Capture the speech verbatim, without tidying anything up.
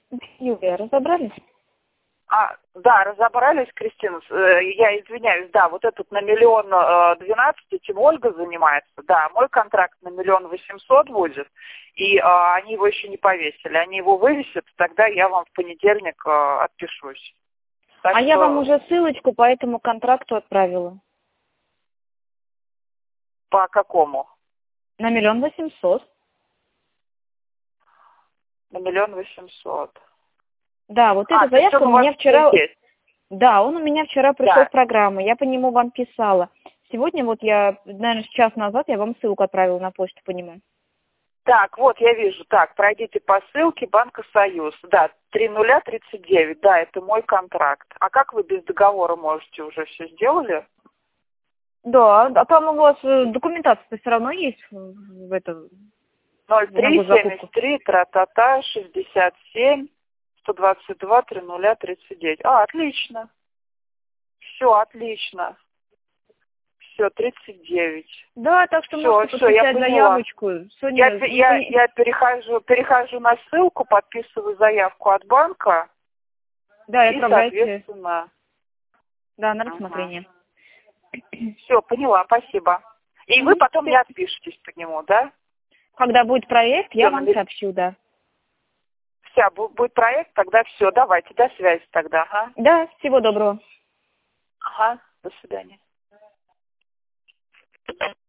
Юлия, разобрались? А, да, разобрались, Кристина. Э, Я извиняюсь, да, вот этот на миллион э, двенадцать, этим Ольга занимается. Да, мой контракт на миллион восемьсот будет, и э, они его еще не повесили. Они его вывесят, тогда я вам в понедельник э, отпишусь. Так А что... я вам уже ссылочку по этому контракту отправила. По какому? На миллион восемьсот. На миллион восемьсот. Да, вот А, эта заявка у меня вчера... есть. Да, он у меня вчера пришел Да. в программу, я по нему вам писала. Сегодня вот я, наверное, час назад я вам ссылку отправила на почту по нему. Так, вот я вижу. Так, пройдите по ссылке Банка Союз. Да, три нуля тридцать девять. Да, это мой контракт. А как вы без договора можете, уже все сделали? Да, а там у вас э, документация-то все равно есть в, в этом, ноль на три госзакупку? семьдесят три тра-та-та шестьдесят семь сто двадцать два три нуля тридцать девять. А, отлично. Все, отлично. Все, тридцать девять. Да, так что Все, можете все, я подписать поняла. заявочку. Соня, Я, не я, пони- я перехожу, перехожу на ссылку, подписываю заявку от банка Да, и и, отправляйте. соответственно... Да, на Ага. рассмотрение. Все, поняла, спасибо. И вы потом не отпишетесь по нему, да? Когда будет проект, я Всё, вам намер- сообщу, да. Все, будет проект, тогда все, давайте, до связи тогда, ага. Да, всего доброго. Ага, до свидания.